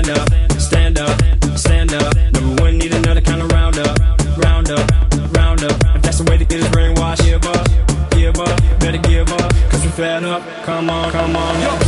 stand up, stand up, stand up. Number one, need another kind of round up, round up, round up. If that's the way to get his brainwashed, give up, better give up, cause we're fed up. Come on, yo.